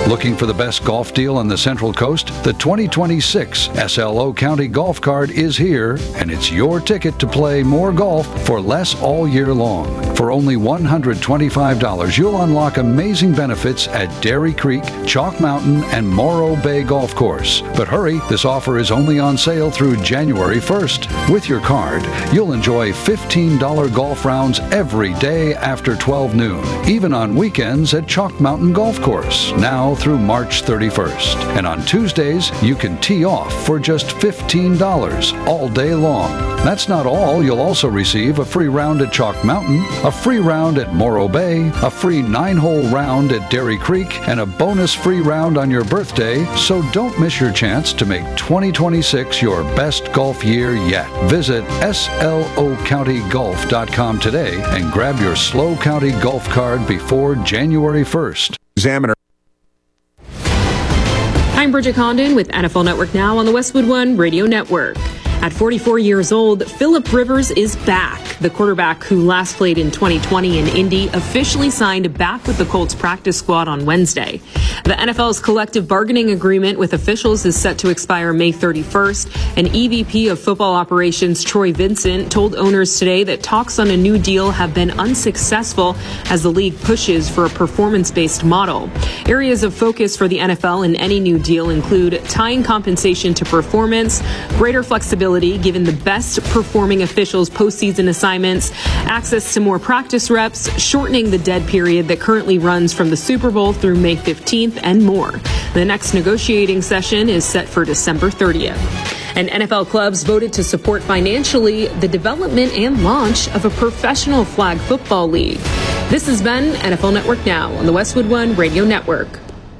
Looking for the best golf deal on the Central Coast? The 2026 SLO County Golf Card is here, and it's your ticket to play more golf for less all year long. For only $125, you'll unlock amazing benefits at Dairy Creek, Chalk Mountain, and Morro Bay Golf Course. But hurry, this offer is only on sale through January 1st. With your card, you'll enjoy $15 golf rounds every day after 12 noon, even on weekends at Chalk Mountain Golf Course, now through March 31st. And on Tuesdays, you can tee off for just $15 all day long. That's not all. You'll also receive a free round at Chalk Mountain, a free round at Morro Bay, a free 9-hole round at Dairy Creek, and a bonus free round on your birthday, so don't miss your chance to make 2026 your best golf year yet. Visit slocountygolf.com today and grab your SLO County Golf Card before January 1st. Examiner. I'm Bridget Condon with NFL Network Now on the Westwood One Radio Network. At 44 years old, Phillip Rivers is back. The quarterback who last played in 2020 in Indy officially signed back with the Colts practice squad on Wednesday. The NFL's collective bargaining agreement with officials is set to expire May 31st. An EVP of football operations, Troy Vincent, told owners today that talks on a new deal have been unsuccessful as the league pushes for a performance-based model. Areas of focus for the NFL in any new deal include tying compensation to performance, greater flexibility given the best performing officials' postseason assignments, access to more practice reps, shortening the dead period that currently runs from the Super Bowl through May 15th, and more. The next negotiating session is set for December 30th. And NFL clubs voted to support financially the development and launch of a professional flag football league. This has been NFL Network Now on the Westwood One Radio Network.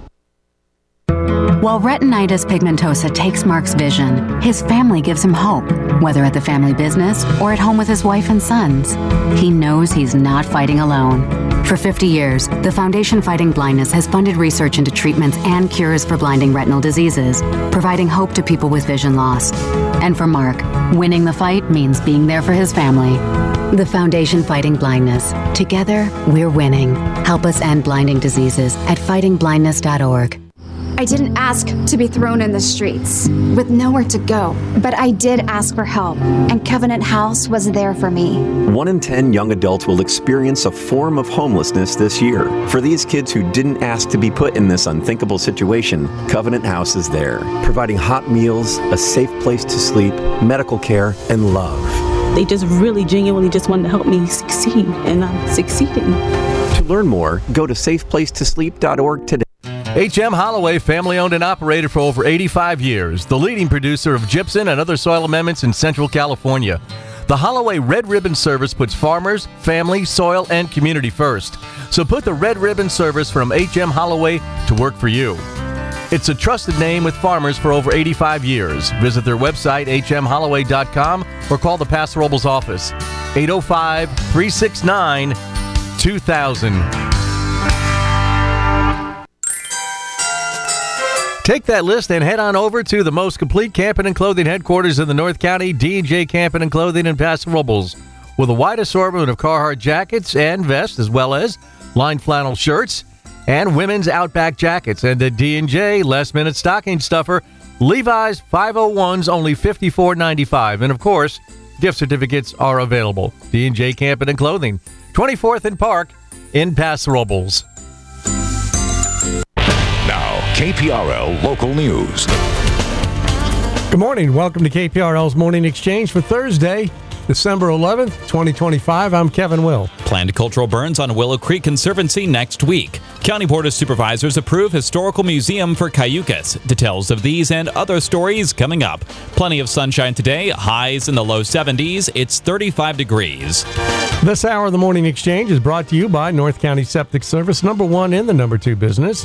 While retinitis pigmentosa takes Mark's vision, his family gives him hope, whether at the family business or at home with his wife and sons. He knows he's not fighting alone. For 50 years, the Foundation Fighting Blindness has funded research into treatments and cures for blinding retinal diseases, providing hope to people with vision loss. And for Mark, winning the fight means being there for his family. The Foundation Fighting Blindness. Together, we're winning. Help us end blinding diseases at fightingblindness.org. I didn't ask to be thrown in the streets with nowhere to go, but I did ask for help, and Covenant House was there for me. 1 in 10 young adults will experience a form of homelessness this year. For these kids who didn't ask to be put in this unthinkable situation, Covenant House is there, providing hot meals, a safe place to sleep, medical care, and love. They just really genuinely just wanted to help me succeed, and I'm succeeding. To learn more, go to safeplacetosleep.org today. H.M. Holloway, family-owned and operated for over 85 years, the leading producer of gypsum and other soil amendments in Central California. The Holloway Red Ribbon Service puts farmers, family, soil, and community first. So put the Red Ribbon Service from H.M. Holloway to work for you. It's a trusted name with farmers for over 85 years. Visit their website, hmholloway.com, or call the Paso Robles office, 805-369-2000. Take that list and head on over to the most complete camping and clothing headquarters in the North County, D&J Camping and Clothing in Paso Robles. With a wide assortment of Carhartt jackets and vests, as well as lined flannel shirts and women's Outback jackets. And at D&J, last-minute stocking stuffer, Levi's 501s, only $54.95. And, of course, gift certificates are available. D&J Camping and Clothing, 24th and Park in Paso Robles. KPRL Local News. Good morning. Welcome to KPRL's Morning Exchange for Thursday, December 11th, 2025. I'm Kevin Will. Planned cultural burns on Willow Creek Conservancy next week. County Board of Supervisors approve historical museum for Cayucas. Details of these and other stories coming up. Plenty of sunshine today. Highs in the low 70s. It's 35 degrees. This hour of the Morning Exchange is brought to you by North County Septic Service, number 1 in the number 2 business.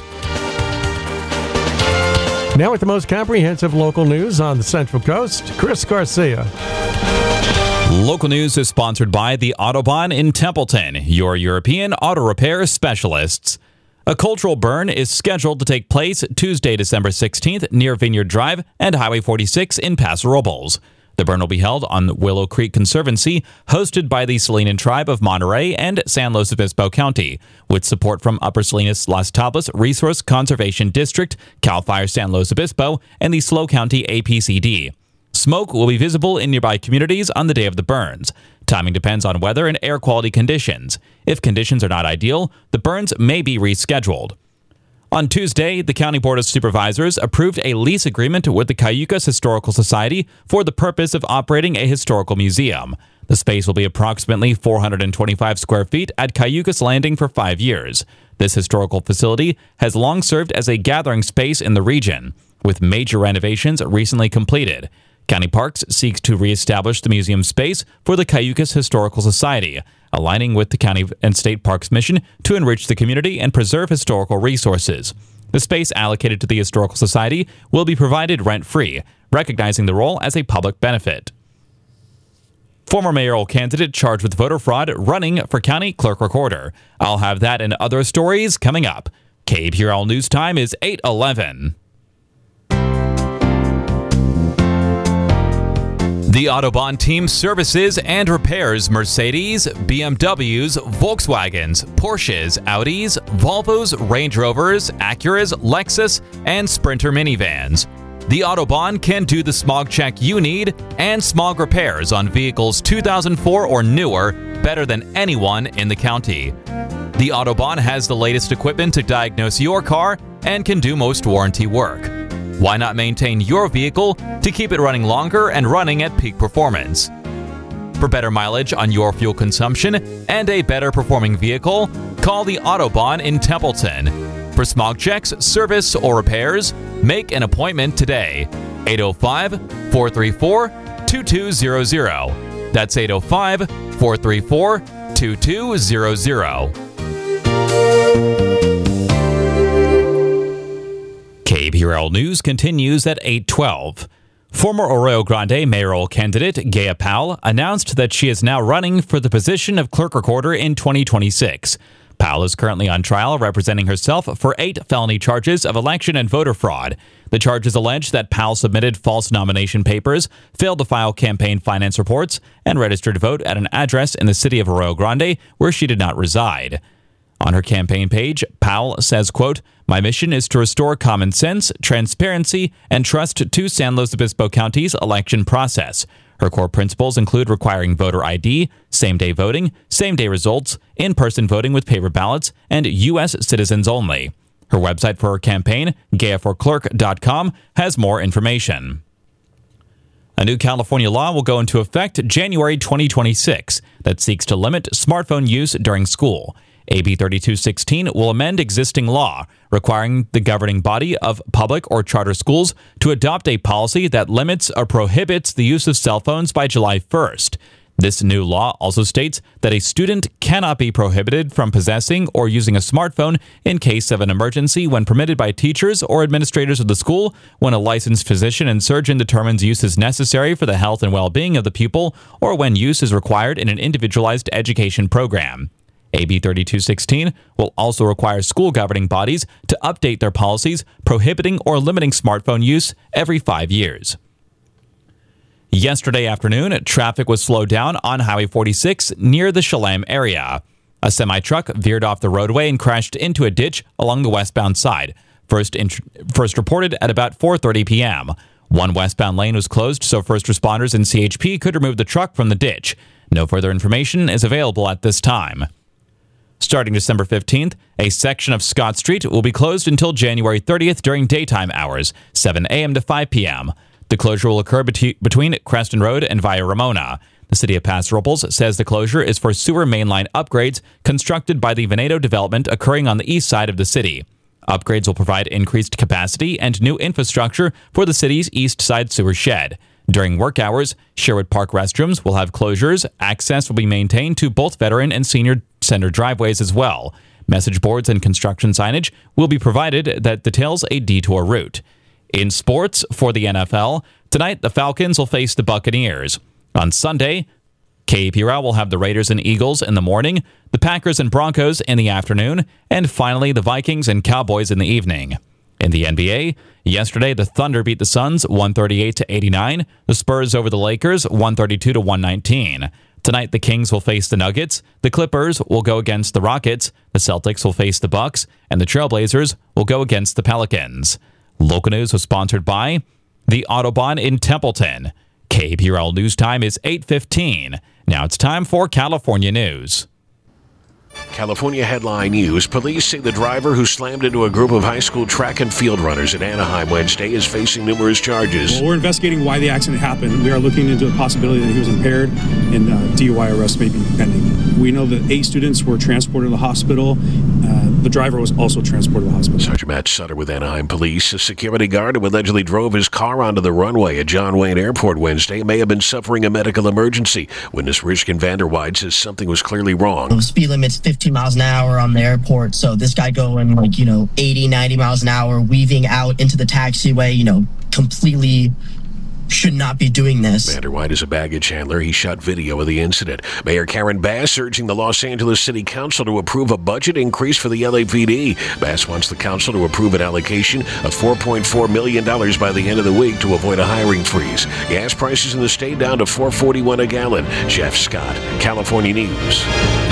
Now with the most comprehensive local news on the Central Coast, Chris Garcia. Local news is sponsored by the Autobahn in Templeton, your European auto repair specialists. A cultural burn is scheduled to take place Tuesday, December 16th near Vineyard Drive and Highway 46 in Paso Robles. The burn will be held on Willow Creek Conservancy, hosted by the Salinan Tribe of Monterey and San Luis Obispo County, with support from Upper Salinas Las Tablas Resource Conservation District, CAL FIRE San Luis Obispo, and the SLO County APCD. Smoke will be visible in nearby communities on the day of the burns. Timing depends on weather and air quality conditions. If conditions are not ideal, the burns may be rescheduled. On Tuesday, the County Board of Supervisors approved a lease agreement with the Cayucas Historical Society for the purpose of operating a historical museum. The space will be approximately 425 square feet at Cayucas Landing for 5 years. This historical facility has long served as a gathering space in the region, with major renovations recently completed. County Parks seeks to reestablish the museum space for the Cayucas Historical Society, aligning with the County and State Parks mission to enrich the community and preserve historical resources. The space allocated to the Historical Society will be provided rent-free, recognizing the role as a public benefit. Former mayoral candidate charged with voter fraud running for county clerk recorder. I'll have that and other stories coming up. KPRL News Time is 8:11. The Autobahn team services and repairs Mercedes, BMWs, Volkswagens, Porsches, Audis, Volvos, Range Rovers, Acuras, Lexus, and Sprinter minivans. The Autobahn can do the smog check you need and smog repairs on vehicles 2004 or newer better than anyone in the county. The Autobahn has the latest equipment to diagnose your car and can do most warranty work. Why not maintain your vehicle to keep it running longer and running at peak performance? For better mileage on your fuel consumption and a better performing vehicle, call the Autobahn in Templeton. For smog checks, service, or repairs, make an appointment today. 805-434-2200. That's 805-434-2200. KPRL News continues at 8:12. Former Arroyo Grande mayoral candidate Gaya Powell announced that she is now running for the position of clerk recorder in 2026. Powell is currently on trial representing herself for 8 felony charges of election and voter fraud. The charges allege that Powell submitted false nomination papers, failed to file campaign finance reports, and registered to vote at an address in the city of Arroyo Grande where she did not reside. On her campaign page, Powell says, quote, "My mission is to restore common sense, transparency, and trust to San Luis Obispo County's election process. Her core principles include requiring voter ID, same-day voting, same-day results, in-person voting with paper ballots, and U.S. citizens only." Her website for her campaign, gayaforclerk.com, has more information. A new California law will go into effect January 2026 that seeks to limit smartphone use during school. AB 3216 will amend existing law, requiring the governing body of public or charter schools to adopt a policy that limits or prohibits the use of cell phones by July 1st. This new law also states that a student cannot be prohibited from possessing or using a smartphone in case of an emergency when permitted by teachers or administrators of the school, when a licensed physician and surgeon determines use is necessary for the health and well-being of the pupil, or when use is required in an individualized education program. AB 3216 will also require school governing bodies to update their policies prohibiting or limiting smartphone use every 5 years. Yesterday afternoon, traffic was slowed down on Highway 46 near the Shalem area. A semi-truck veered off the roadway and crashed into a ditch along the westbound side, first reported at about 4:30 p.m. One westbound lane was closed so first responders and CHP could remove the truck from the ditch. No further information is available at this time. Starting December 15th, a section of Scott Street will be closed until January 30th during daytime hours, 7 a.m. to 5 p.m. The closure will occur between Creston Road and Via Ramona. The city of Paso Robles says the closure is for sewer mainline upgrades constructed by the Veneto development occurring on the east side of the city. Upgrades will provide increased capacity and new infrastructure for the city's east side sewer shed. During work hours, Sherwood Park restrooms will have closures. Access will be maintained to both veteran and senior center driveways as well. Message boards and construction signage will be provided that details a detour route. In sports, for the NFL, tonight the Falcons will face the Buccaneers. On Sunday, KPRL will have the Raiders and Eagles in the morning, the Packers and Broncos in the afternoon, and finally the Vikings and Cowboys in the evening. In the NBA, yesterday the Thunder beat the Suns 138-89. The Spurs over the Lakers 132-119. Tonight the Kings will face the Nuggets. The Clippers will go against the Rockets. The Celtics will face the Bucks, and the Trailblazers will go against the Pelicans. Local news was sponsored by the Autobahn in Templeton. KPRL News Time is 8:15. Now it's time for California News. California headline news. Police say the driver who slammed into a group of high school track and field runners at Anaheim Wednesday is facing numerous charges. Well, we're investigating why the accident happened. We are looking into the possibility that he was impaired and DUI arrest may be pending. We know that 8 students were transported to the hospital. The driver was also transported to the hospital. Sergeant Matt Sutter with Anaheim Police. A security guard who allegedly drove his car onto the runway at John Wayne Airport Wednesday may have been suffering a medical emergency. Witness Rishkin Vanderweide says something was clearly wrong. The speed limit's 15 miles an hour on the airport, so this guy going 80, 90 miles an hour, weaving out into the taxiway, completely should not be doing this. Vanderweide is a baggage handler. He shot video of the incident. Mayor Karen Bass urging the Los Angeles City Council to approve a budget increase for the LAPD. Bass wants the council to approve an allocation of $4.4 million by the end of the week to avoid a hiring freeze. Gas prices in the state down to $4.41 a gallon. Jeff Scott, California News.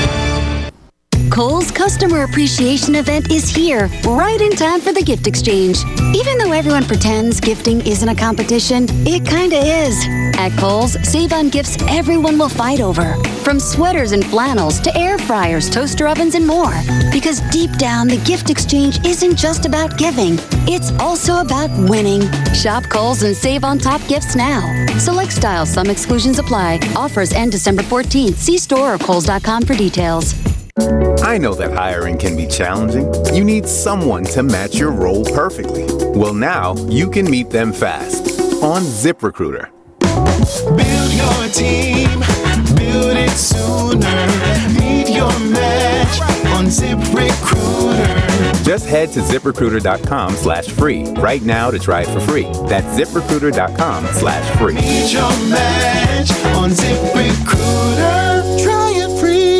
Kohl's Customer Appreciation Event is here, right in time for the gift exchange. Even though everyone pretends gifting isn't a competition, it kinda is. At Kohl's, save on gifts everyone will fight over. From sweaters and flannels to air fryers, toaster ovens, and more. Because deep down, the gift exchange isn't just about giving. It's also about winning. Shop Kohl's and save on top gifts now. Select styles, some exclusions apply. Offers end December 14th. See store or kohls.com for details. I know that hiring can be challenging. You need someone to match your role perfectly. Well, now you can meet them fast on ZipRecruiter. Build your team, build it sooner. Meet your match on ZipRecruiter. Just head to ZipRecruiter.com/free right now to try it for free. That's ZipRecruiter.com/free. Meet your match on ZipRecruiter. Try it free.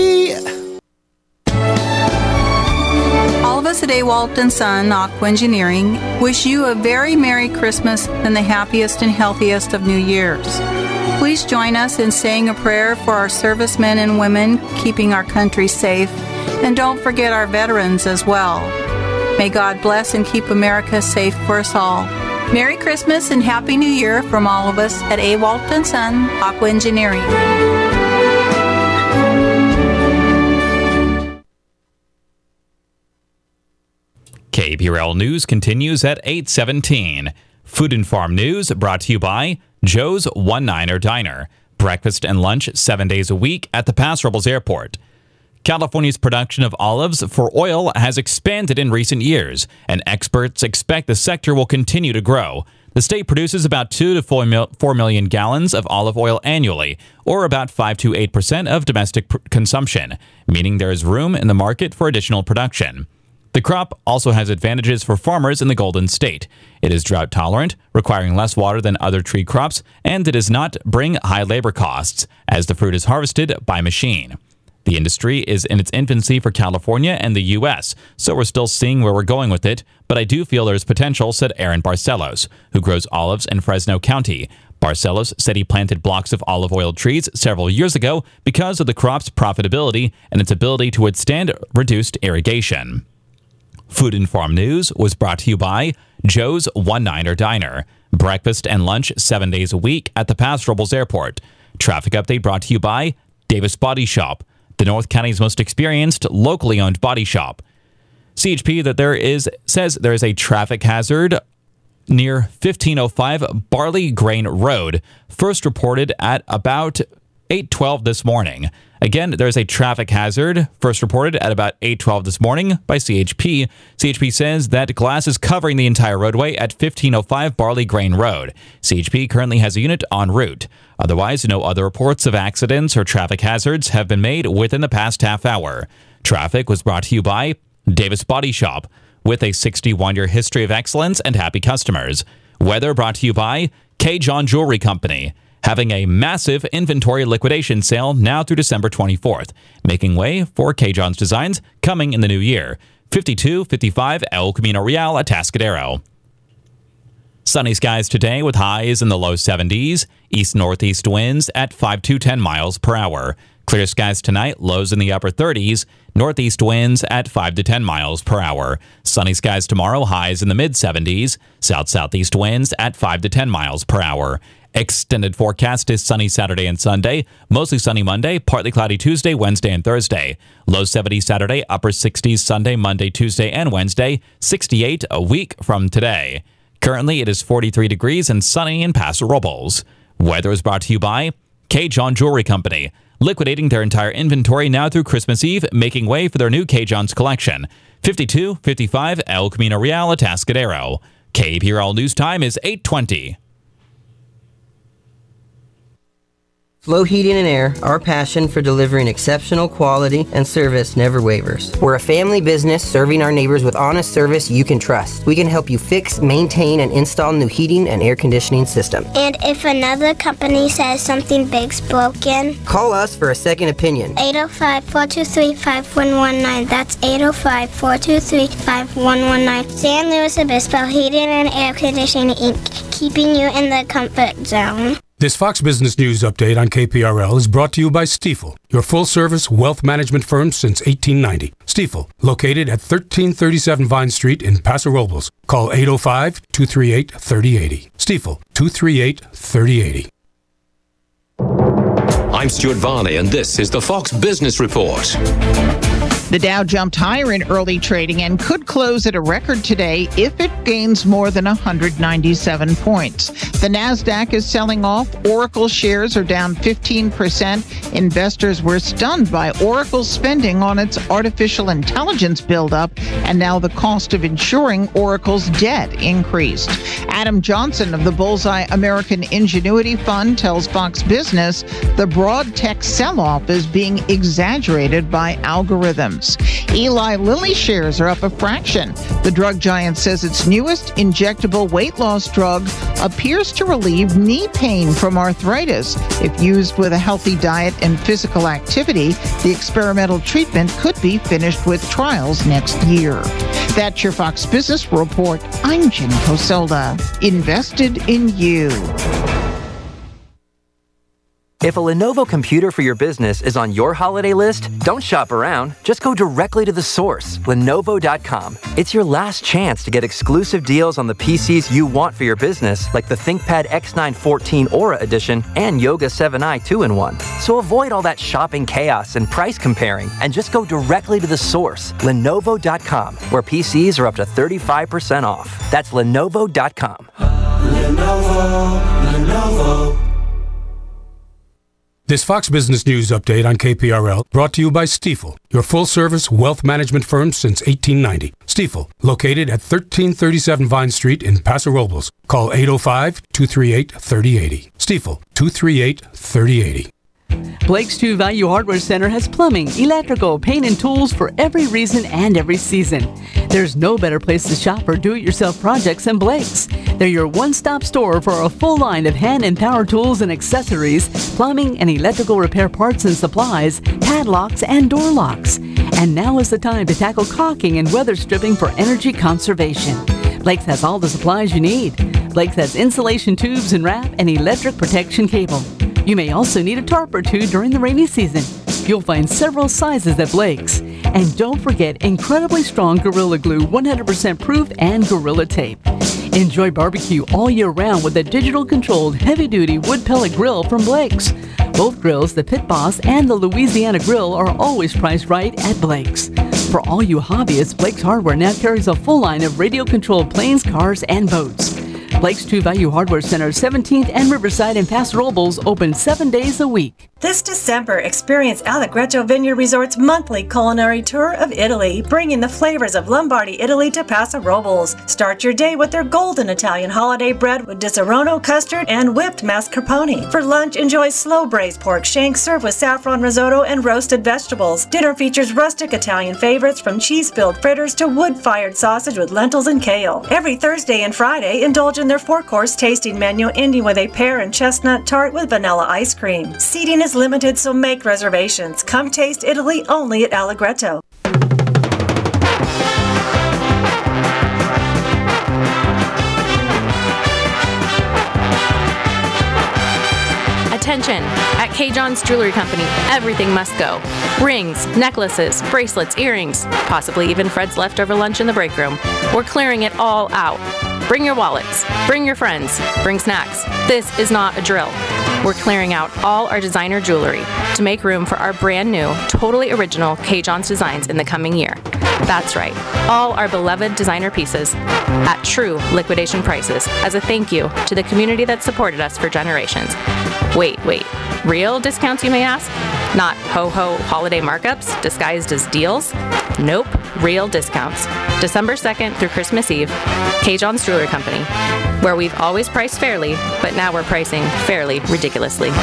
All of us at Walton Son Aqua Engineering wish you a very Merry Christmas and the happiest and healthiest of New Years. Please join us in saying a prayer for our servicemen and women, keeping our country safe, and don't forget our veterans as well. May God bless and keep America safe for us all. Merry Christmas and Happy New Year from all of us at Walton Son Aqua Engineering. KPRL News continues at 8:17. Food and Farm News brought to you by Joe's One-Niner Diner. Breakfast and lunch 7 days a week at the Paso Robles Airport. California's production of olives for oil has expanded in recent years, and experts expect the sector will continue to grow. The state produces about 2 to 4 million gallons of olive oil annually, or about 5 to 8% of domestic consumption, meaning there is room in the market for additional production. The crop also has advantages for farmers in the Golden State. It is drought tolerant, requiring less water than other tree crops, and it does not bring high labor costs, as the fruit is harvested by machine. The industry is in its infancy for California and the U.S., so we're still seeing where we're going with it, but I do feel there's potential, said Aaron Barcelos, who grows olives in Fresno County. Barcelos said he planted blocks of olive oil trees several years ago because of the crop's profitability and its ability to withstand reduced irrigation. Food and Farm News was brought to you by Joe's One-Niner Diner. Breakfast and lunch 7 days a week at the Paso Robles Airport. Traffic update brought to you by Davis Body Shop, the North County's most experienced locally owned body shop. CHP says there is a traffic hazard near 1505 Barley Grain Road, first reported at about 8:12 this morning. Again, there's a traffic hazard first reported at about 8:12 this morning by CHP. CHP says that glass is covering the entire roadway at 1505 Barley Grain Road. CHP currently has a unit en route. Otherwise, no other reports of accidents or traffic hazards have been made within the past half hour. Traffic was brought to you by Davis Body Shop, with a 61-year history of excellence and happy customers. Weather brought to you by K. John Jewelry Company, having a massive inventory liquidation sale now through December 24th, making way for K. John's designs coming in the new year. 52, 55 El Camino Real at Atascadero. Sunny skies today with highs in the low 70s. East-northeast winds at 5 to 10 miles per hour. Clear skies tonight, lows in the upper 30s. Northeast winds at 5 to 10 miles per hour. Sunny skies tomorrow, highs in the mid-70s. South-southeast winds at 5 to 10 miles per hour. Extended forecast is sunny Saturday and Sunday. Mostly sunny Monday, partly cloudy Tuesday, Wednesday, and Thursday. Low 70s Saturday, upper 60s Sunday, Monday, Tuesday, and Wednesday. 68 a week from today. Currently, it is 43 degrees and sunny in Paso Robles. Weather is brought to you by K. John Jewelry Company. Liquidating their entire inventory now through Christmas Eve, making way for their new K. John's collection. 52, 55 El Camino Real at Atascadero. KPRL News Time is 8:20. Flow Heating and Air, our passion for delivering exceptional quality and service never wavers. We're a family business serving our neighbors with honest service you can trust. We can help you fix, maintain, and install new heating and air conditioning system. And if another company says something big's broken, call us for a second opinion. 805-423-5119. That's 805-423-5119. San Luis Obispo Heating and Air Conditioning Inc., keeping you in the comfort zone. This Fox Business News update on KPRL is brought to you by Stifel, your full-service wealth management firm since 1890. Stifel, located at 1337 Vine Street in Paso Robles. Call 805-238-3080. Stifel, 238-3080. I'm Stuart Varney, and this is the Fox Business Report. The Dow jumped higher in early trading and could close at a record today if it gains more than 197 points. The Nasdaq is selling off. Oracle shares are down 15%. Investors were stunned by Oracle's spending on its artificial intelligence buildup, and now the cost of insuring Oracle's debt increased. Adam Johnson of the Bullseye American Ingenuity Fund tells Fox Business the broad tech sell-off is being exaggerated by algorithms. Eli Lilly shares are up a fraction. The drug giant says its newest injectable weight loss drug appears to relieve knee pain from arthritis. If used with a healthy diet and physical activity, the experimental treatment could be finished with trials next year. That's your Fox Business Report. I'm Jen Poselda. Invested in you. If a Lenovo computer for your business is on your holiday list, don't shop around. Just go directly to the source, Lenovo.com. It's your last chance to get exclusive deals on the PCs you want for your business, like the ThinkPad X9 14 Aura Edition and Yoga 7i 2-in-1. So avoid all that shopping chaos and price comparing, and just go directly to the source, Lenovo.com, where PCs are up to 35% off. That's Lenovo.com. Lenovo. This Fox Business News update on KPRL brought to you by Stifel, your full-service wealth management firm since 1890. Stifel, located at 1337 Vine Street in Paso Robles. Call 805-238-3080. Stifel, 238-3080. Blake's True Value Hardware Center has plumbing, electrical, paint, and tools for every reason and every season. There's no better place to shop for do-it-yourself projects than Blake's. They're your one-stop store for a full line of hand and power tools and accessories, plumbing and electrical repair parts and supplies, padlocks, and door locks. And now is the time to tackle caulking and weather stripping for energy conservation. Blake's has all the supplies you need. Blake's has insulation tubes and wrap and electric protection cable. You may also need a tarp or two during the rainy season. You'll find several sizes at Blake's. And don't forget incredibly strong Gorilla Glue, 100% proof, and Gorilla Tape. Enjoy barbecue all year round with a digital-controlled, heavy-duty wood pellet grill from Blake's. Both grills, the Pit Boss and the Louisiana Grill, are always priced right at Blake's. For all you hobbyists, Blake's Hardware now carries a full line of radio-controlled planes, cars, and boats. Blake's True Value Hardware Center, 17th and Riverside in Paso Robles, open 7 days a week. This December, experience Allegretto Vineyard Resort's monthly culinary tour of Italy, bringing the flavors of Lombardy, Italy to Paso Robles. Start your day with their golden Italian holiday bread with Disaronno custard and whipped mascarpone. For lunch, enjoy slow braised pork shank served with saffron risotto and roasted vegetables. Dinner features rustic Italian favorites from cheese-filled fritters to wood-fired sausage with lentils and kale. Every Thursday and Friday, indulge in their 4-course tasting menu, ending with a pear and chestnut tart with vanilla ice cream. Seating is limited, so make reservations. Come taste Italy only at Allegretto. Attention! At K. John's Jewelry Company, everything must go. Rings, necklaces, bracelets, earrings, possibly even Fred's leftover lunch in the break room. We're clearing it all out. Bring your wallets, bring your friends, bring snacks. This is not a drill. We're clearing out all our designer jewelry to make room for our brand new, totally original K. John's designs in the coming year. That's right, all our beloved designer pieces at true liquidation prices as a thank you to the community that supported us for generations. Wait, real discounts, you may ask? Not ho-ho holiday markups disguised as deals? Nope, real discounts. December 2nd through Christmas Eve, K. John's Jewelry Company, where we've always priced fairly, but now we're pricing fairly ridiculously.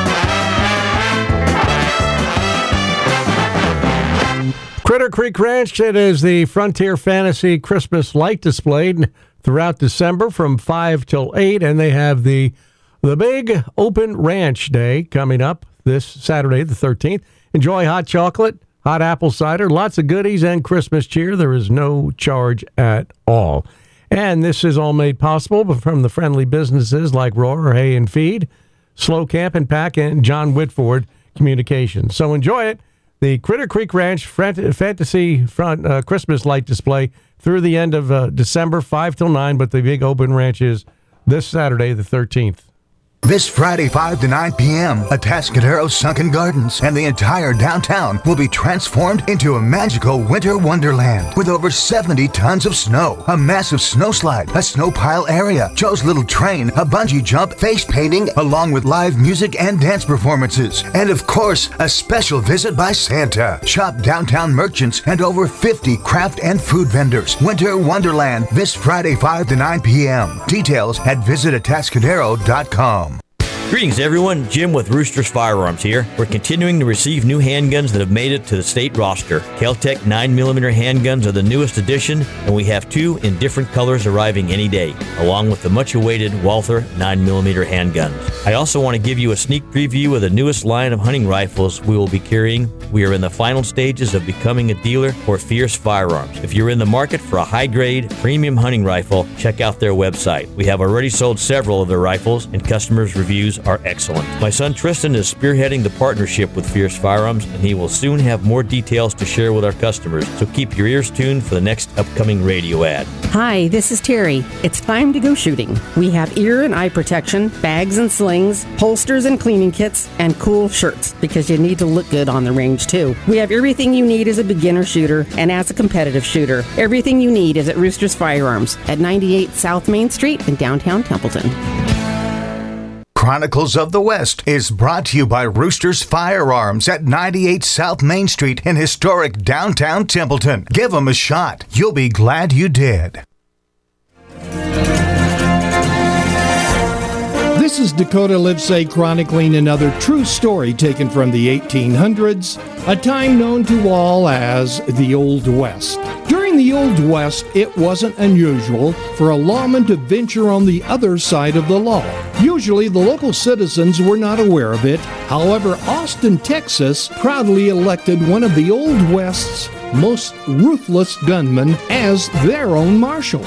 Critter Creek Ranch, it is the Frontier Fantasy Christmas light display throughout December from 5 till 8, and they have the big open ranch day coming up this Saturday, the 13th. Enjoy hot chocolate, hot apple cider, lots of goodies, and Christmas cheer. There is no charge at all. And this is all made possible from the friendly businesses like Roar, Hay and Feed, Slow Camp and Pack, and John Whitford Communications. So enjoy it. The Critter Creek Ranch Fantasy Christmas light display through the end of December, 5 till 9, but the big open ranch is this Saturday, the 13th. This Friday, 5 to 9 p.m., Atascadero Sunken Gardens and the entire downtown will be transformed into a magical winter wonderland with over 70 tons of snow, a massive snow slide, a snow pile area, Joe's Little Train, a bungee jump, face painting, along with live music and dance performances. And of course, a special visit by Santa. Shop downtown merchants and over 50 craft and food vendors. Winter Wonderland this Friday, 5 to 9 p.m. Details at visitatascadero.com. Greetings, everyone. Jim with Roosters Firearms here. We're continuing to receive new handguns that have made it to the state roster. Kel-Tec 9mm handguns are the newest addition, and we have 2 in different colors arriving any day, along with the much-awaited Walther 9mm handguns. I also want to give you a sneak preview of the newest line of hunting rifles we will be carrying. We are in the final stages of becoming a dealer for Fierce Firearms. If you're in the market for a high-grade, premium hunting rifle, check out their website. We have already sold several of their rifles, and customers' reviews are excellent. My son Tristan is spearheading the partnership with Fierce Firearms, and he will soon have more details to share with our customers, so keep your ears tuned for the next upcoming radio ad. Hi, this is Terry. It's time to go shooting. We have ear and eye protection, bags and slings, holsters and cleaning kits, and cool shirts, because you need to look good on the range too. We have everything you need as a beginner shooter and as a competitive shooter. Everything you need is at Roosters Firearms at 98 South Main Street in downtown Templeton. Chronicles of the West is brought to you by Roosters Firearms at 98 South Main Street in historic downtown Templeton. Give them a shot. You'll be glad you did. This is Dakota Livesay chronicling another true story taken from the 1800s, a time known to all as the Old West. During the Old West, it wasn't unusual for a lawman to venture on the other side of the law. Usually, the local citizens were not aware of it. However, Austin, Texas proudly elected one of the Old West's most ruthless gunmen as their own marshal.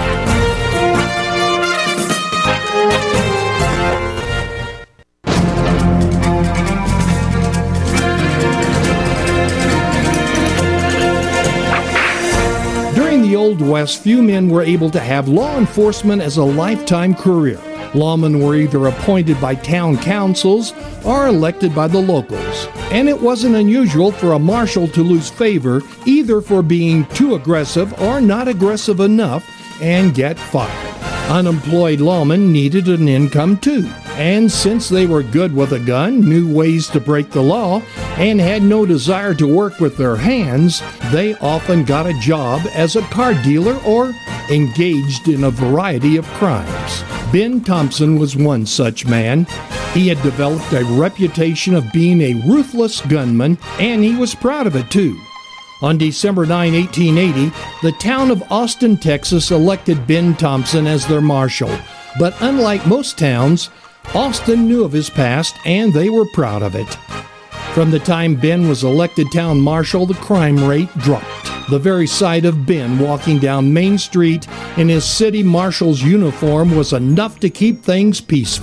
During the Old West, few men were able to have law enforcement as a lifetime career. Lawmen were either appointed by town councils or elected by the locals. And it wasn't unusual for a marshal to lose favor either for being too aggressive or not aggressive enough and get fired. Unemployed lawmen needed an income too. And since they were good with a gun, knew ways to break the law, and had no desire to work with their hands, they often got a job as a car dealer or engaged in a variety of crimes. Ben Thompson was one such man. He had developed a reputation of being a ruthless gunman, and he was proud of it too. On December 9, 1880, the town of Austin, Texas elected Ben Thompson as their marshal. But unlike most towns, Austin knew of his past, and they were proud of it. From the time Ben was elected town marshal, the crime rate dropped. The very sight of Ben walking down Main Street in his city marshal's uniform was enough to keep things peaceful.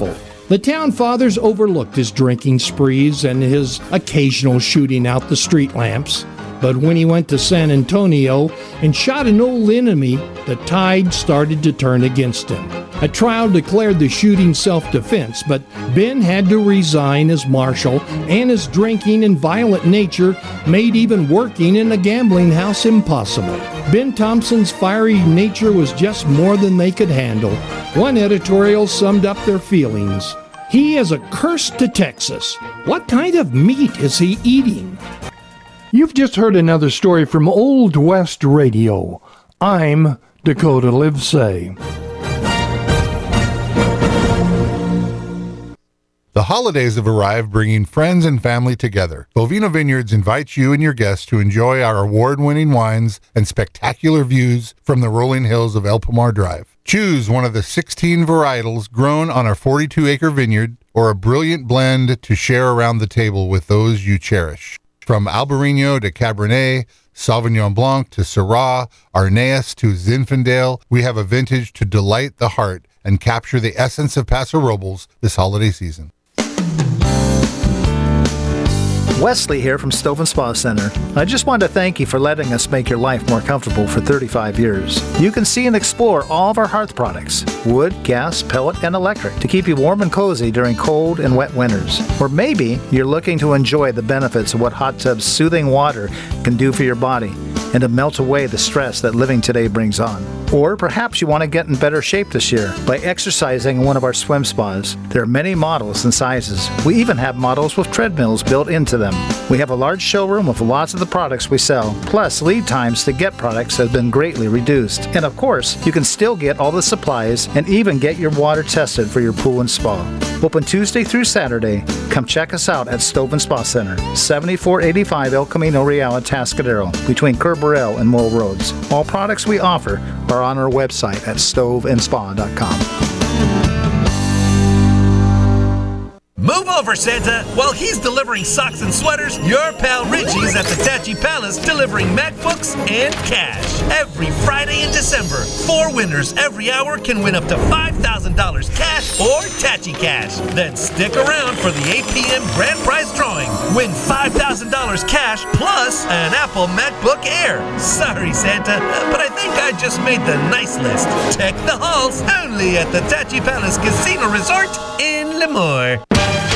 The town fathers overlooked his drinking sprees and his occasional shooting out the street lamps. But when he went to San Antonio and shot an old enemy, the tide started to turn against him. A trial declared the shooting self-defense, but Ben had to resign as marshal, and his drinking and violent nature made even working in a gambling house impossible. Ben Thompson's fiery nature was just more than they could handle. One editorial summed up their feelings. He is a curse to Texas. What kind of meat is he eating? You've just heard another story from Old West Radio. I'm Dakota Livesay. The holidays have arrived, bringing friends and family together. Bovino Vineyards invites you and your guests to enjoy our award-winning wines and spectacular views from the rolling hills of El Pomar Drive. Choose one of the 16 varietals grown on our 42-acre vineyard, or a brilliant blend to share around the table with those you cherish. From Albarino to Cabernet, Sauvignon Blanc to Syrah, Arneus to Zinfandel, we have a vintage to delight the heart and capture the essence of Paso Robles this holiday season. Wesley here from Stove and Spa Center. I just wanted to thank you for letting us make your life more comfortable for 35 years. You can see and explore all of our hearth products, wood, gas, pellet, and electric, to keep you warm and cozy during cold and wet winters. Or maybe you're looking to enjoy the benefits of what hot tub's soothing water can do for your body and to melt away the stress that living today brings on. Or perhaps you want to get in better shape this year by exercising in one of our swim spas. There are many models and sizes. We even have models with treadmills built into them. We have a large showroom with lots of the products we sell, plus lead times to get products have been greatly reduced. And of course, you can still get all the supplies and even get your water tested for your pool and spa. Open Tuesday through Saturday. Come check us out at Stove and Spa Center, 7485 El Camino Real at Atascadero, between Curb Burrell and Morrill Roads. All products we offer are on our website at stoveandspa.com. Move over, Santa! While he's delivering socks and sweaters, your pal Richie's at the Tachi Palace delivering MacBooks and cash. Every Friday in December, 4 winners every hour can win up to $5,000 cash or Tachi Cash. Then stick around for the 8 p.m. grand prize drawing. Win $5,000 cash plus an Apple MacBook Air. Sorry, Santa, but I think I just made the nice list. Check the halls only at the Tachi Palace Casino Resort in Lemoore.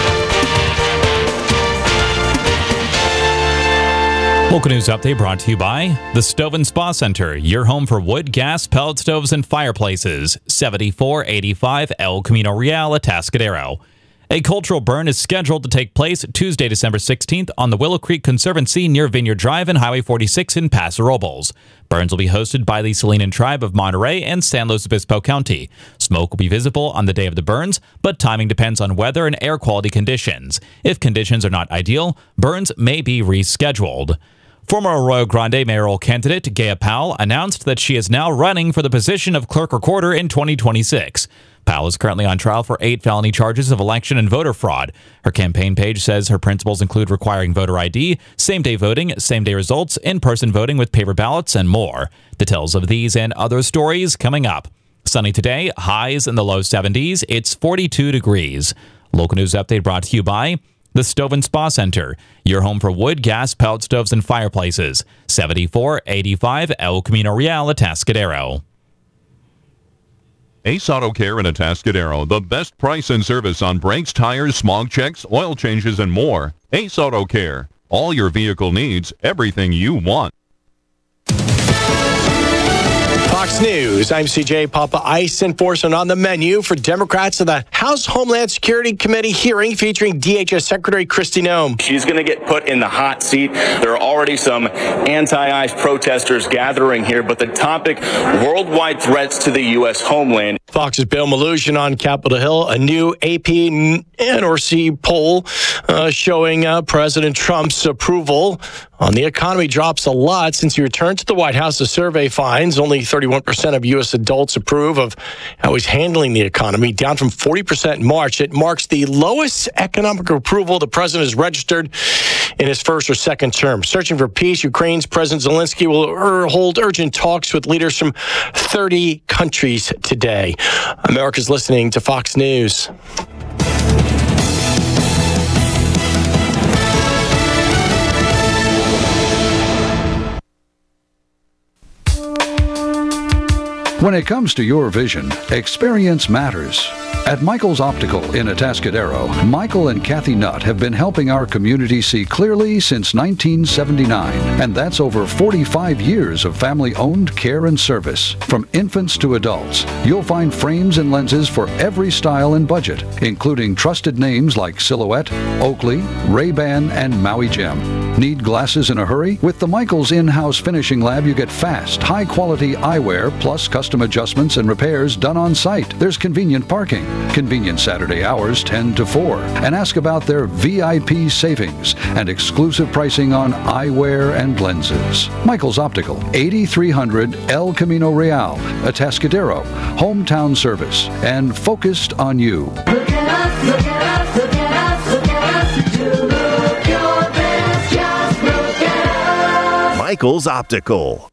Local news update brought to you by the Stove and Spa Center, your home for wood, gas, pellet stoves, and fireplaces. 7485 El Camino Real at Atascadero. A cultural burn is scheduled to take place Tuesday, December 16th on the Willow Creek Conservancy near Vineyard Drive and Highway 46 in Paso Robles. Burns will be hosted by the Salinan Tribe of Monterey and San Luis Obispo County. Smoke will be visible on the day of the burns, but timing depends on weather and air quality conditions. If conditions are not ideal, burns may be rescheduled. Former Arroyo Grande mayoral candidate Gaya Powell announced that she is now running for the position of clerk recorder in 2026. Powell is currently on trial for 8 felony charges of election and voter fraud. Her campaign page says her principles include requiring voter ID, same-day voting, same-day results, in-person voting with paper ballots, and more. Details of these and other stories coming up. Sunny today, highs in the low 70s. It's 42 degrees. Local news update brought to you by the Stove and Spa Center, your home for wood, gas, pellet stoves, and fireplaces. 7485 El Camino Real at Atascadero. Ace Auto Care in Atascadero, the best price and service on brakes, tires, smog checks, oil changes, and more. Ace Auto Care, all your vehicle needs, everything you want. Fox News, I'm CJ Papa. ICE enforcement on the menu for Democrats at the House Homeland Security Committee hearing featuring DHS Secretary Kristi Noem. She's going to get put in the hot seat. There are already some anti-ICE protesters gathering here, but the topic, worldwide threats to the U.S. homeland. Fox's Bill Malugin on Capitol Hill, a new AP NRC poll showing President Trump's approval on the economy drops a lot since he returned to the White House. The survey finds only 31% of U.S. adults approve of how he's handling the economy, down from 40% in March. It marks the lowest economic approval the president has registered in his first or second term. Searching for peace, Ukraine's President Zelensky will hold urgent talks with leaders from 30 countries today. America's listening to Fox News. When it comes to your vision, experience matters. At Michael's Optical in Atascadero, Michael and Kathy Nutt have been helping our community see clearly since 1979, and that's over 45 years of family-owned care and service. From infants to adults, you'll find frames and lenses for every style and budget, including trusted names like Silhouette, Oakley, Ray-Ban, and Maui Jim. Need glasses in a hurry? With the Michael's in-house finishing lab, you get fast, high-quality eyewear plus custom adjustments and repairs done on site. There's convenient parking, convenient Saturday hours 10 to 4, and ask about their VIP savings and exclusive pricing on eyewear and lenses. Michael's Optical, 8300 El Camino Real, Atascadero, hometown service, and focused on you. Look at us, look at us, look at us, look at us. You look your best, just look at us. Michael's Optical.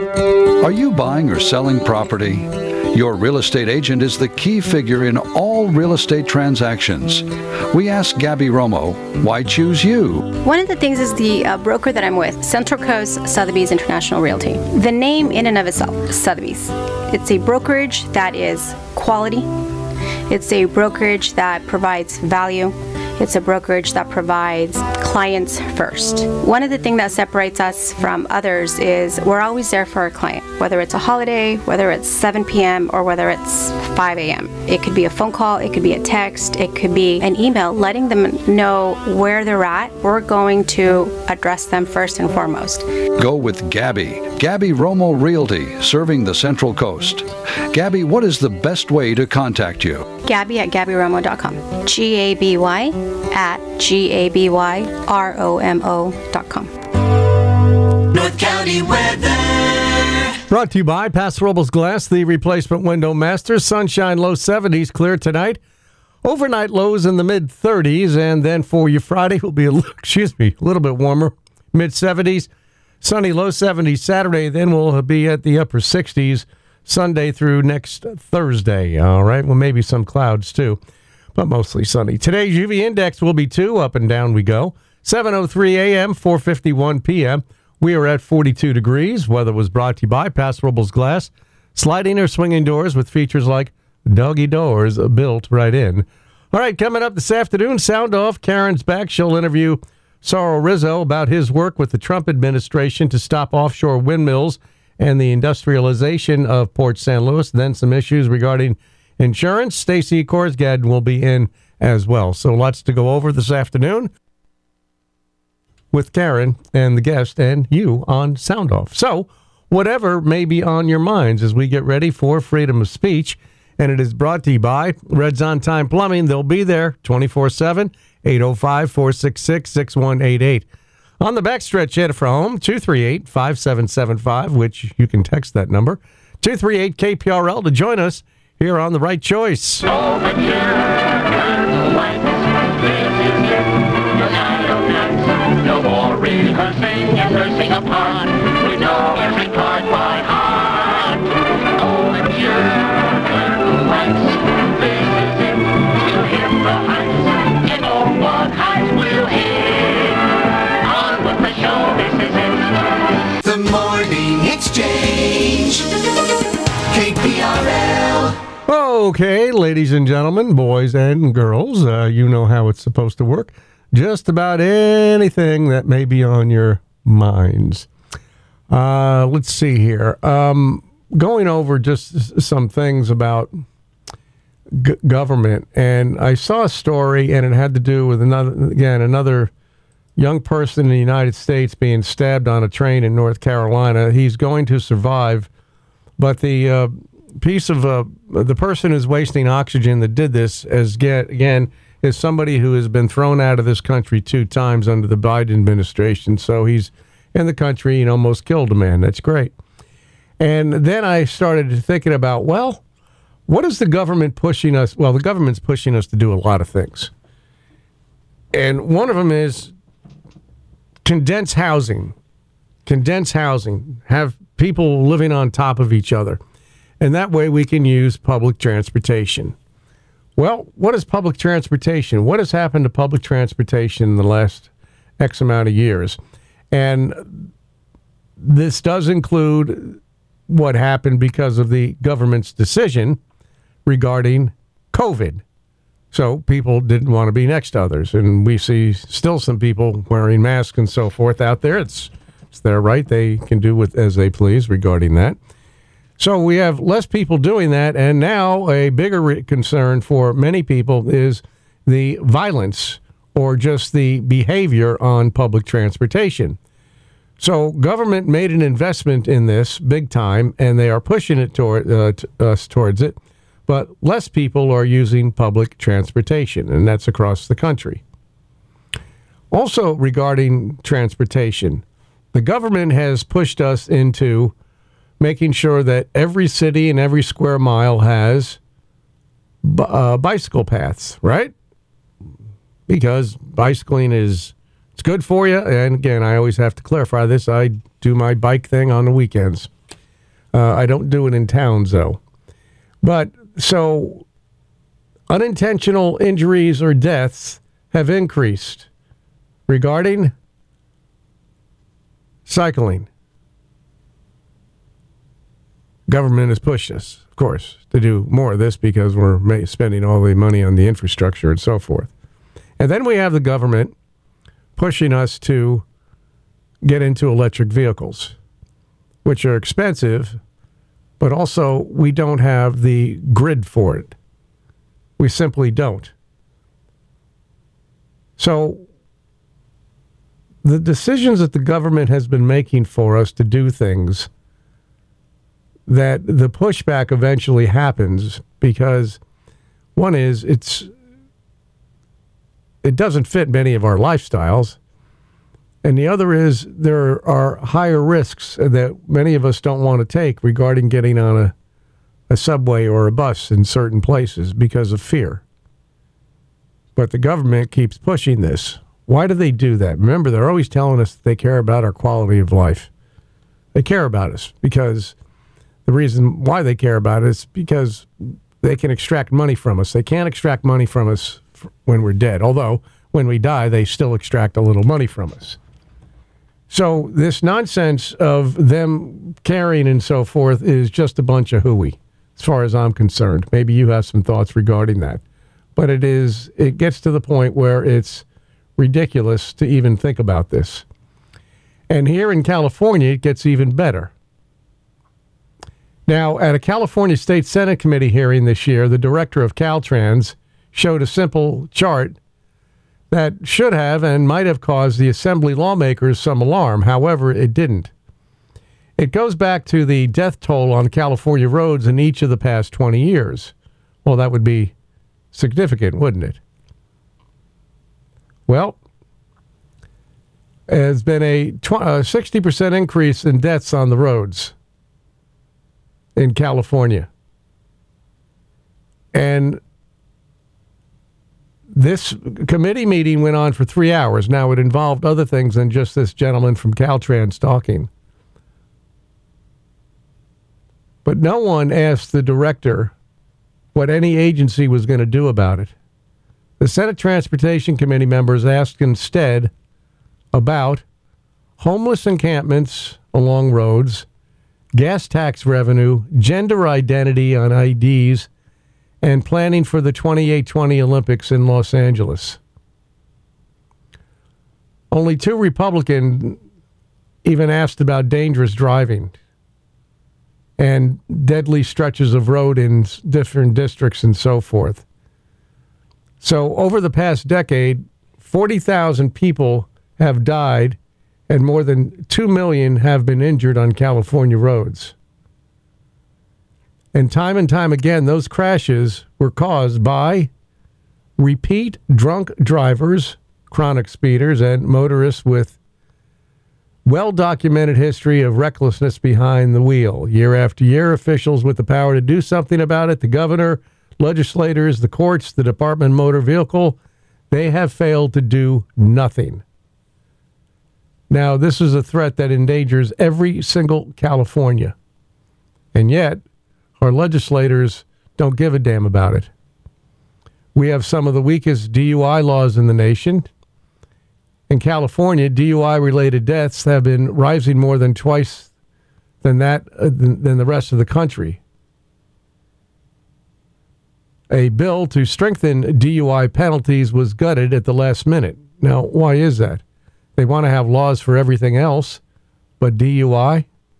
Are you buying or selling property? Your real estate agent is the key figure in all real estate transactions. We asked Gabby Romo, why choose you? One of the things is the broker that I'm with, Central Coast Sotheby's International Realty. The name in and of itself, Sotheby's. It's a brokerage that is quality. It's a brokerage that provides value. It's a brokerage that provides clients first. One of the things that separates us from others is we're always there for our client, whether it's a holiday, whether it's 7 p.m., or whether it's 5 a.m. It could be a phone call, it could be a text, it could be an email letting them know where they're at. We're going to address them first and foremost. Go with Gabby. Gabby Romo Realty, serving the Central Coast. Gabby, what is the best way to contact you? Gabby at GabbyRomo.com. Gabby at GabbyRomo.com. North County weather. Brought to you by Paso Robles Glass, the replacement window master. Sunshine, low 70s, clear tonight. Overnight lows in the mid-30s, and then for you Friday will be a little bit warmer, mid-70s. Sunny, low 70s Saturday, then we'll be at the upper 60s Sunday through next Thursday. All right, well, maybe some clouds too, but mostly sunny. Today's UV index will be 2, up and down we go. 7:03 a.m., 4:51 p.m. We are at 42 degrees. Weather was brought to you by Paso Robles Glass. Sliding or swinging doors with features like doggy doors built right in. All right, coming up this afternoon, Sound Off. Karen's back. She'll interview Saul Rizzo about his work with the Trump administration to stop offshore windmills and the industrialization of Port St. Louis. Then some issues regarding insurance. Stacey Korsgaard will be in as well. So lots to go over this afternoon with Karen and the guest and you on Sound Off. So whatever may be on your minds as we get ready for freedom of speech. And it is brought to you by Red's On Time Plumbing. They'll be there 24/7, 805-466-6188. On the backstretch, head for home, 238-5775, which you can text that number, 238-KPRL to join us here on The Right Choice. Over here, no more rehearsing and nursing apart. We know every part by heart. Oh, and curtain lights. This is it. To hit the heights. And all what heights will hit. On with the show. This is it. The Morning Exchange. KPRL. Okay, ladies and gentlemen, boys and girls, you know how it's supposed to work. Just about anything that may be on your minds. Let's see here. Going over just some things about government, and I saw a story, and it had to do with another young person in the United States being stabbed on a train in North Carolina. He's going to survive, but the the person who's wasting oxygen that did this is somebody who has been thrown out of this country 2 times under the Biden administration. So he's in the country and almost killed a man. That's great. And then I started thinking about, well, what is the government pushing us? Well, the government's pushing us to do a lot of things. And one of them is condense housing. Have people living on top of each other. And that way we can use public transportation. Well, what is public transportation? What has happened to public transportation in the last X amount of years? And this does include what happened because of the government's decision regarding COVID. So people didn't want to be next to others. And we see still some people wearing masks and so forth out there. It's their right. They can do with as they please regarding that. So we have less people doing that, and now a bigger concern for many people is the violence or just the behavior on public transportation. So government made an investment in this big time, and they are pushing it toward us towards it, but less people are using public transportation, and that's across the country. Also regarding transportation, the government has pushed us into making sure that every city and every square mile has bicycle paths, right? Because bicycling it's good for you. And again, I always have to clarify this. I do my bike thing on the weekends. I don't do it in towns, though. But so unintentional injuries or deaths have increased regarding cycling. Government has pushed us, of course, to do more of this because we're spending all the money on the infrastructure and so forth. And then we have the government pushing us to get into electric vehicles, which are expensive, but also we don't have the grid for it. We simply don't. So the decisions that the government has been making for us to do things, that the pushback eventually happens because one is it doesn't fit many of our lifestyles, and the other is there are higher risks that many of us don't want to take regarding getting on a subway or a bus in certain places because of fear. But the government keeps pushing this. Why do they do that? Remember, they're always telling us that they care about our quality of life. They care about us because the reason why they care about it is because they can extract money from us. They can't extract money from us when we're dead, although when we die, they still extract a little money from us. So this nonsense of them caring and so forth is just a bunch of hooey, as far as I'm concerned. Maybe you have some thoughts regarding that. But it gets to the point where it's ridiculous to even think about this. And here in California, it gets even better. Now, at a California State Senate Committee hearing this year, the director of Caltrans showed a simple chart that should have and might have caused the Assembly lawmakers some alarm. However, it didn't. It goes back to the death toll on California roads in each of the past 20 years. Well, that would be significant, wouldn't it? Well, there's been a 60% increase in deaths on the roads in California. And this committee meeting went on for 3 hours. Now, it involved other things than just this gentleman from Caltrans talking. But no one asked the director what any agency was going to do about it. The Senate Transportation Committee members asked instead about homeless encampments along roads, gas tax revenue, gender identity on IDs, and planning for the 2020 Olympics in Los Angeles. Only 2 Republicans even asked about dangerous driving and deadly stretches of road in different districts and so forth. So over the past decade, 40,000 people have died and more than 2 million have been injured on California roads. And time again, those crashes were caused by repeat drunk drivers, chronic speeders, and motorists with well-documented history of recklessness behind the wheel. Year after year, officials with the power to do something about it, the governor, legislators, the courts, the Department of Motor Vehicle, they have failed to do nothing. Now, this is a threat that endangers every single California. And yet, our legislators don't give a damn about it. We have some of the weakest DUI laws in the nation. In California, DUI-related deaths have been rising more than twice than the rest of the country. A bill to strengthen DUI penalties was gutted at the last minute. Now, why is that? They want to have laws for everything else, but DUI?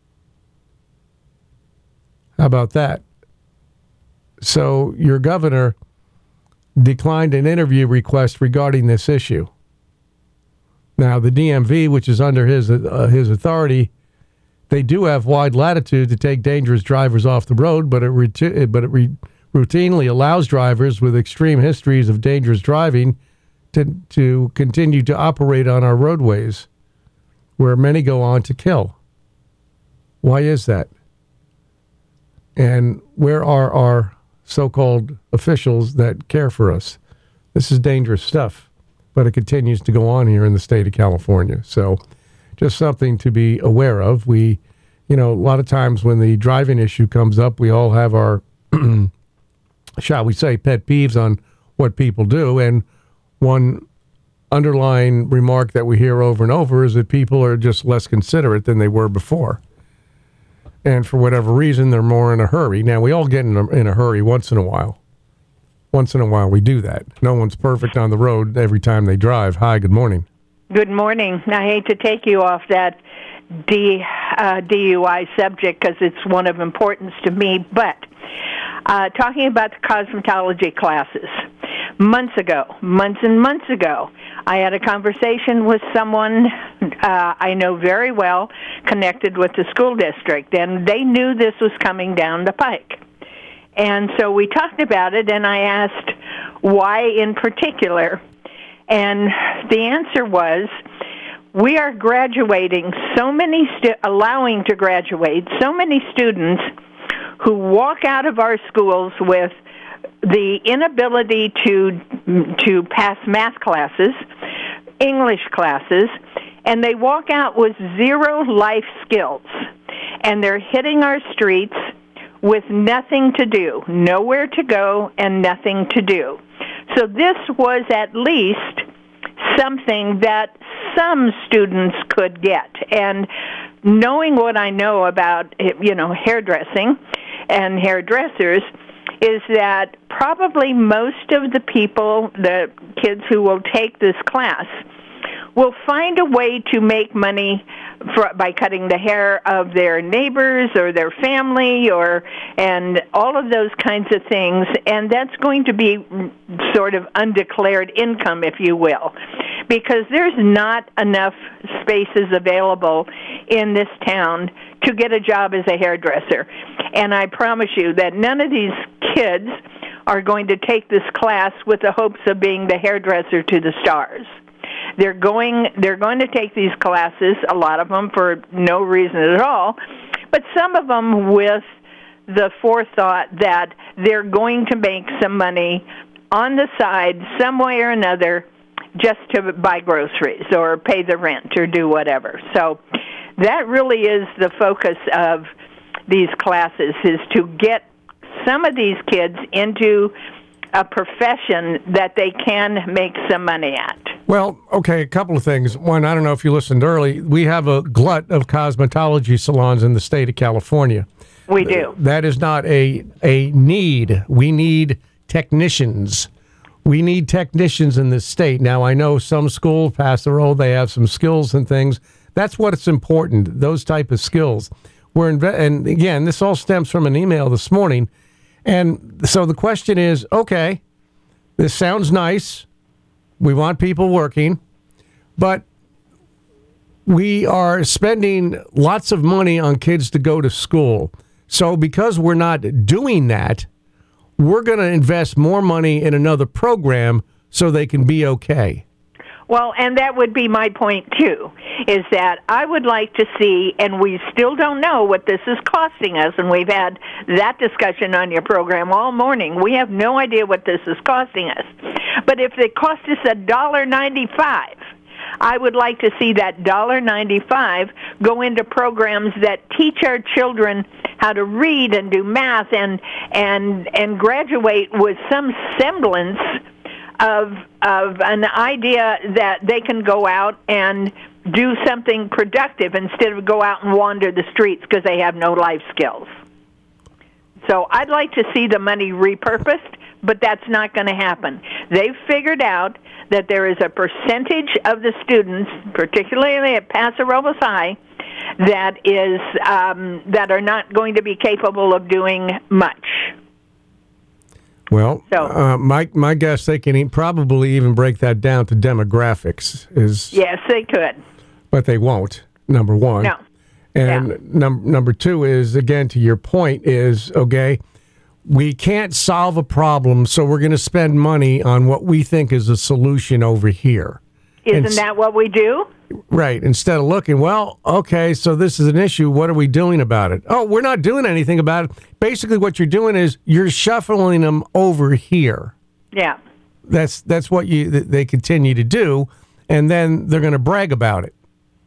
How about that? So your governor declined an interview request regarding this issue. Now, the DMV, which is under his authority, they do have wide latitude to take dangerous drivers off the road, but it routinely allows drivers with extreme histories of dangerous driving to continue to operate on our roadways, where many go on to kill. Why is that? And where are our so-called officials that care for us? This is dangerous stuff, but it continues to go on here in the state of California. So just something to be aware of. We, a lot of times when the driving issue comes up, we all have our, shall we say, pet peeves on what people do. And one underlying remark that we hear over and over is that people are just less considerate than they were before. And for whatever reason, they're more in a hurry. Now, we all get in a hurry once in a while. Once in a while, we do that. No one's perfect on the road every time they drive. Hi, good morning. Good morning. I hate to take you off that DUI subject because it's one of importance to me, but talking about the cosmetology classes, months and months ago, I had a conversation with someone I know very well connected with the school district, and they knew this was coming down the pike. And so we talked about it, and I asked why in particular, and the answer was, we are graduating allowing to graduate so many students who walk out of our schools with the inability to pass math classes, English classes, and they walk out with zero life skills. And they're hitting our streets with nothing to do, nowhere to go and nothing to do. So this was at least something that some students could get. And knowing what I know about, hairdressing and hairdressers, is that probably most of the people, the kids who will take this class, will find a way to make money by cutting the hair of their neighbors or their family and all of those kinds of things, and that's going to be sort of undeclared income, if you will, because there's not enough spaces available in this town to get a job as a hairdresser. And I promise you that none of these kids are going to take this class with the hopes of being the hairdresser to the stars. They're going to take these classes, a lot of them for no reason at all, but some of them with the forethought that they're going to make some money on the side some way or another just to buy groceries or pay the rent or do whatever. So that really is the focus of these classes, is to get some of these kids into a profession that they can make some money at. Well, okay, a couple of things. One, I don't know if you listened early. We have a glut of cosmetology salons in the state of California. We do. That is not a need. We need technicians. We need technicians in this state. Now, I know some schools pass the road. They have some skills and things. That's what's important, those type of skills. And again, this all stems from an email this morning. And so the question is, okay, this sounds nice. We want people working, but we are spending lots of money on kids to go to school. So because we're not doing that, we're going to invest more money in another program so they can be okay. Well, and that would be my point, too, is that I would like to see, and we still don't know what this is costing us, and we've had that discussion on your program all morning. We have no idea what this is costing us. But if it cost us $1.95, I would like to see that $1.95 go into programs that teach our children how to read and do math and graduate with some semblance of an idea that they can go out and do something productive instead of go out and wander the streets because they have no life skills. So I'd like to see the money repurposed, but that's not going to happen. They've figured out that there is a percentage of the students, particularly at Paso Robles High, that is that are not going to be capable of doing much. Well, my guess they can probably even break that down to demographics. Yes, they could. But they won't, number one. No. And number two is, again, to your point, is, okay, we can't solve a problem, so we're going to spend money on what we think is a solution over here. Isn't that what we do? Right. Instead of looking, well, okay, so this is an issue. What are we doing about it? Oh, we're not doing anything about it. Basically, what you're doing is you're shuffling them over here. Yeah. That's what they continue to do, and then they're going to brag about it.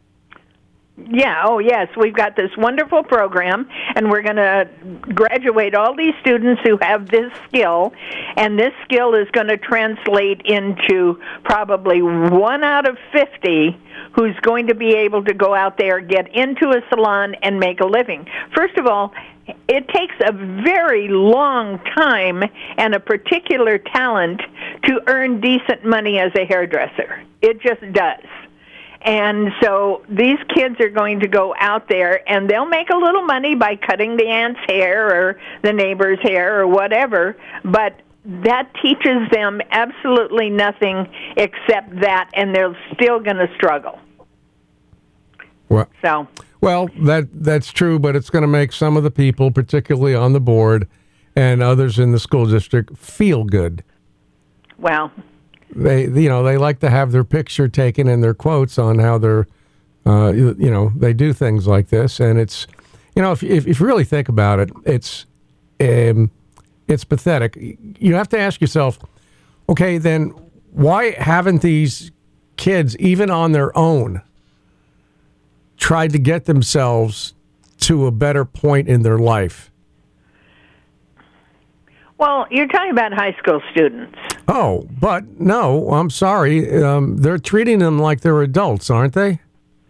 Yeah, oh yes, we've got this wonderful program, and we're going to graduate all these students who have this skill, and this skill is going to translate into probably 1 out of 50 who's going to be able to go out there, get into a salon, and make a living. First of all, it takes a very long time and a particular talent to earn decent money as a hairdresser. It just does. And so these kids are going to go out there, and they'll make a little money by cutting the aunt's hair or the neighbor's hair or whatever, but that teaches them absolutely nothing except that, and they're still going to struggle. Well, that's true, but it's going to make some of the people, particularly on the board and others in the school district, feel good. Well, they like to have their picture taken and their quotes on how they're, they do things like this, and it's, if you really think about it, it's pathetic. You have to ask yourself, okay, then why haven't these kids, even on their own, tried to get themselves to a better point in their life? Well, you're talking about high school students. Oh, but no, I'm sorry. They're treating them like they're adults, aren't they?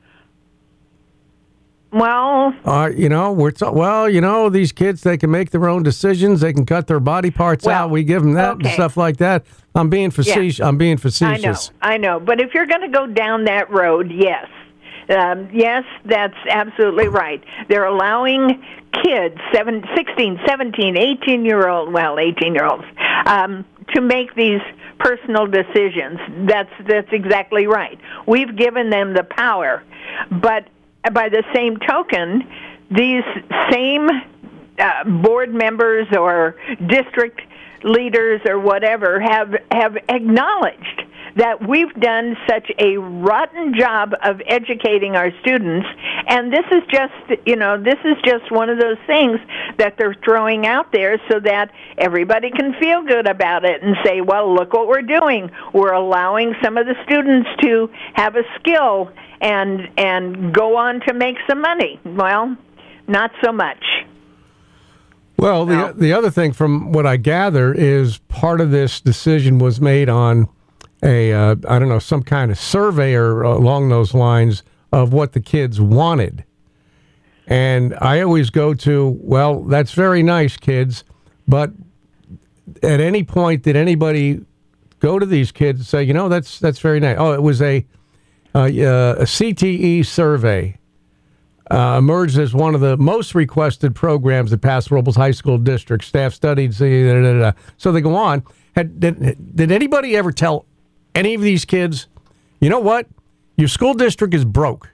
Well, these kids, they can make their own decisions. They can cut their body parts out. We give them that and stuff like that. I'm being facetious. Yeah. I'm being facetious. I know. But if you're going to go down that road, yes. Yes, that's absolutely right. They're allowing kids, 16, 17, 18-year-olds, 18-year-olds, to make these personal decisions. That's exactly right. We've given them the power. But by the same token, these same board members or district leaders or whatever have acknowledged that we've done such a rotten job of educating our students, and this is just one of those things that they're throwing out there so that everybody can feel good about it and say, well, look what we're doing. We're allowing some of the students to have a skill and go on to make some money. Well, not so much. Well, the other thing from what I gather is part of this decision was made on some kind of survey or along those lines of what the kids wanted. And I always go to, well, that's very nice, kids, but at any point did anybody go to these kids and say, that's very nice? Oh, it was a CTE survey. Emerged as one of the most requested programs at Paso Robles High School District. Staff studied, so they go on. Did anybody ever tell any of these kids, you know what? Your school district is broke.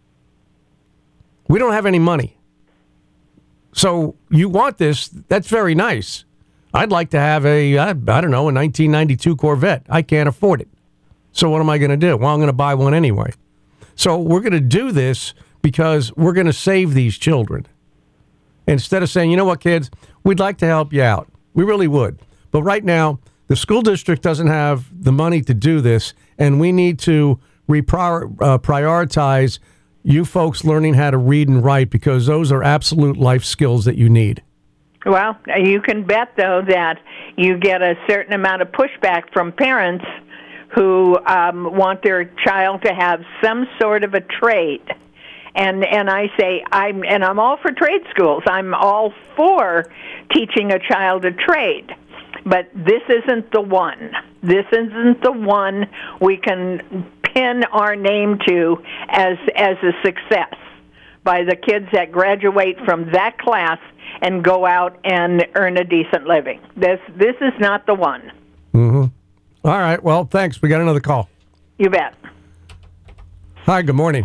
We don't have any money. So you want this, that's very nice. I'd like to have a 1992 Corvette. I can't afford it. So what am I going to do? Well, I'm going to buy one anyway. So we're going to do this because we're going to save these children. Instead of saying, you know what, kids, we'd like to help you out. We really would. But right now, the school district doesn't have the money to do this, and we need to prioritize you folks learning how to read and write, because those are absolute life skills that you need. Well, you can bet, though, that you get a certain amount of pushback from parents who want their child to have some sort of a trade. And I say, I'm all for trade schools. I'm all for teaching a child a trade. But this isn't the one. This isn't the one we can pin our name to as a success by the kids that graduate from that class and go out and earn a decent living. This is not the one. Mm-hmm. All right. Well, thanks. We got another call. You bet. Hi, good morning.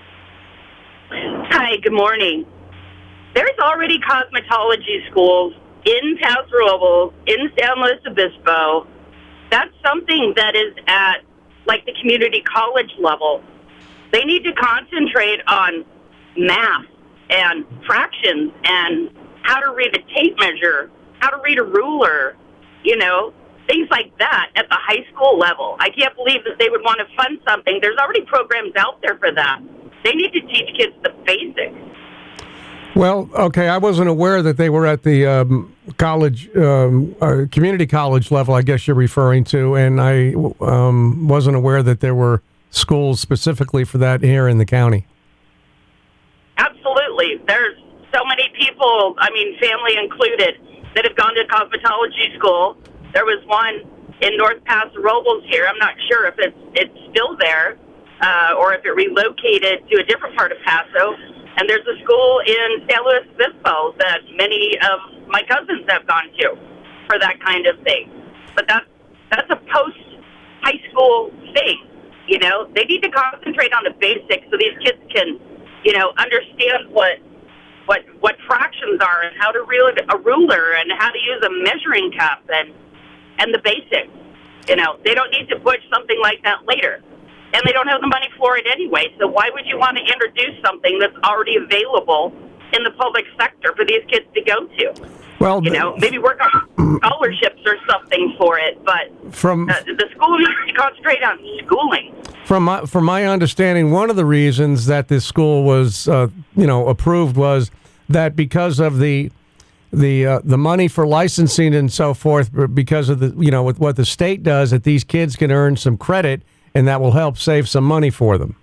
Hi, good morning. There's already cosmetology schools in Paso Robles, in San Luis Obispo. That's something that is at, like, the community college level. They need to concentrate on math and fractions and how to read a tape measure, how to read a ruler, things like that at the high school level. I can't believe that they would want to fund something. There's already programs out there for that. They need to teach kids the basics. Well, okay, I wasn't aware that they were at the college, community college level, I guess you're referring to, and I wasn't aware that there were schools specifically for that here in the county. Absolutely. There's so many people, family included, that have gone to cosmetology school. There was one in North Paso Robles here. I'm not sure if it's still there or if it relocated to a different part of Paso. And there's a school in San Luis Obispo that many of my cousins have gone to for that kind of thing. But that's a post-high school thing, They need to concentrate on the basics so these kids can, understand what fractions are and how to read a ruler and how to use a measuring cup and the basics. They don't need to push something like that later. And they don't have the money for it anyway. So why would you want to introduce something that's already available in the public sector for these kids to go to? Well, maybe work on scholarships or something for it. But the school needs to concentrate on schooling. From my understanding, one of the reasons that this school was, approved was that because of the money for licensing and so forth, because of with what the state does, that these kids can earn some credit, and that will help save some money for them.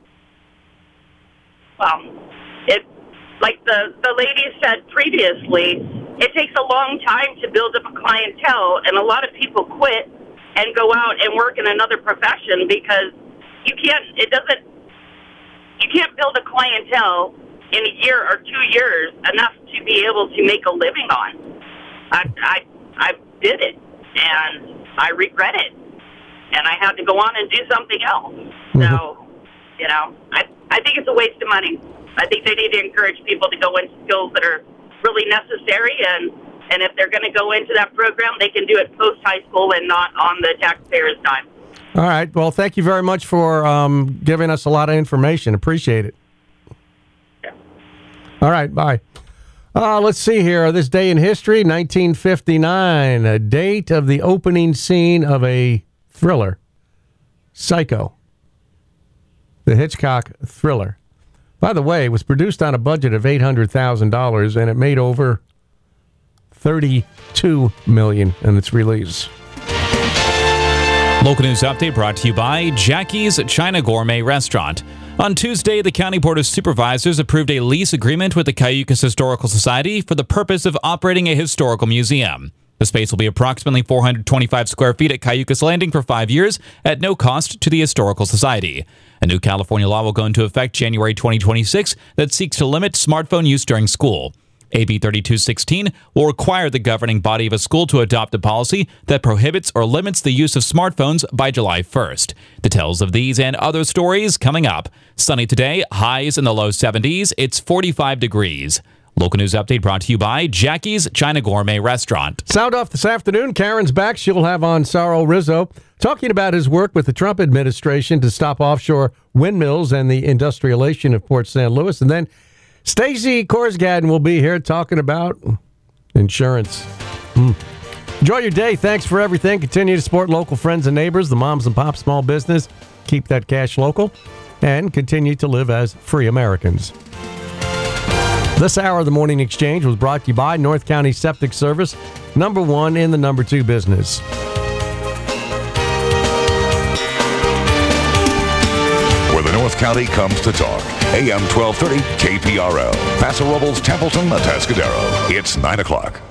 Well, like the lady said previously, it takes a long time to build up a clientele, and a lot of people quit and go out and work in another profession because you can't build a clientele in a year or 2 years enough to be able to make a living on. I did it, and I regret it. And I had to go on and do something else. So, I think it's a waste of money. I think they need to encourage people to go into skills that are really necessary, and if they're going to go into that program, they can do it post-high school and not on the taxpayers' dime. All right. Well, thank you very much for giving us a lot of information. Appreciate it. Yeah. All right. Bye. Let's see here. This day in history, 1959, a date of the opening scene of a thriller, Psycho, the Hitchcock thriller. By the way, it was produced on a budget of $800,000, and it made over $32 million in its release. Local news update brought to you by Jackie's China Gourmet Restaurant. On Tuesday, the County Board of Supervisors approved a lease agreement with the Cayucas Historical Society for the purpose of operating a historical museum. The space will be approximately 425 square feet at Cayucas Landing for 5 years at no cost to the Historical Society. A new California law will go into effect January 2026 that seeks to limit smartphone use during school. AB 3216 will require the governing body of a school to adopt a policy that prohibits or limits the use of smartphones by July 1st. Details of these and other stories coming up. Sunny today, highs in the low 70s. It's 45 degrees. Local news update brought to you by Jackie's China Gourmet Restaurant. Sound off this afternoon. Karen's back. She'll have on Saul Rizzo talking about his work with the Trump administration to stop offshore windmills and the industrialization of Port St. Louis. And then Stacey Korsgaden will be here talking about insurance. Enjoy your day. Thanks for everything. Continue to support local friends and neighbors, the moms and pops small business. Keep that cash local and continue to live as free Americans. This hour of the Morning Exchange was brought to you by North County Septic Service, number 1 in the number 2 business. Where the North County comes to talk. AM 1230 KPRL. Paso Robles, Templeton, Atascadero. It's 9 o'clock.